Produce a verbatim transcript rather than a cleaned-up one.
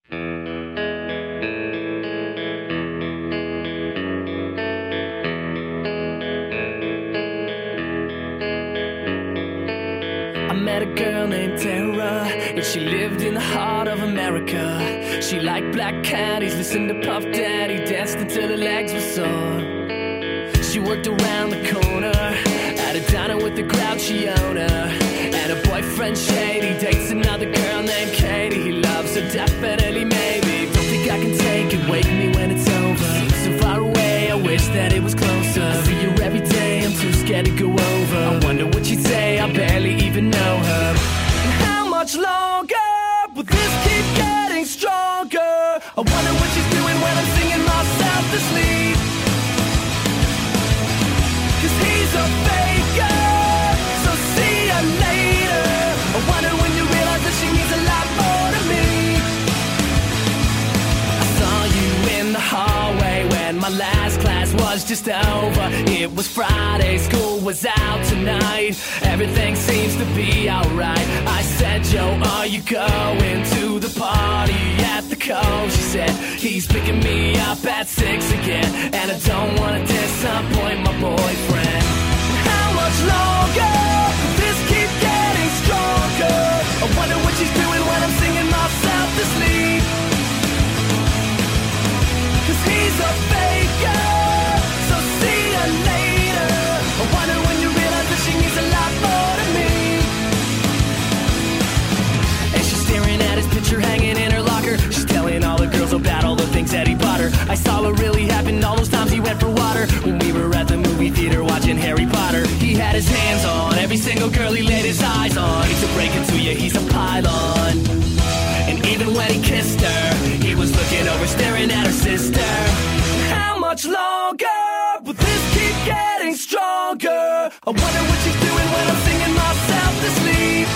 I met a girl named Tara, and she lived in the heart of America. She liked black caddies, listened to Puff Daddy, danced until her legs were sore. She worked around the corner at a diner with the grouchy owner, and her boyfriend Shady dates another girl named Katie. He loves her definitely, maybe. Don't think I can take it, wake me when it's over. Seems so far away, I wish that it was closer. I see her every day, I'm too scared to go over. I wonder what she'd say, I barely even know her. And how much longer will this keep getting stronger? I wonder what she's doing when I'm singing myself to sleep. Cause he's a faker, so see ya later. I wonder when you realize that she means a lot more to me. I saw you in the hallway when my last class was just over. It was Friday, school was out tonight. Everything seems to be alright. I said, yo, are you going to the party at the Cove? She said, he's picking me up at six again, and I don't wanna disappoint my boyfriend. How much longer will this keep getting stronger? I wonder what she's doing when I'm singing myself to sleep. Cause he's a faker, so see ya later. I wonder when you realize that she means a lot more to me. And she's staring at his picture hanging in her locker. She's telling all the girls about all the things that he bought her. I saw what really happened all those times he went for water. When we were at the movie theater watching Harry Potter, he had his hands on every single girl he laid his eyes on. He's a break into you, he's a pylon. And even when he kissed her, he was looking over, staring at her sister. How much longer will this keep getting stronger? I wonder what she's doing when I'm singing myself to sleep.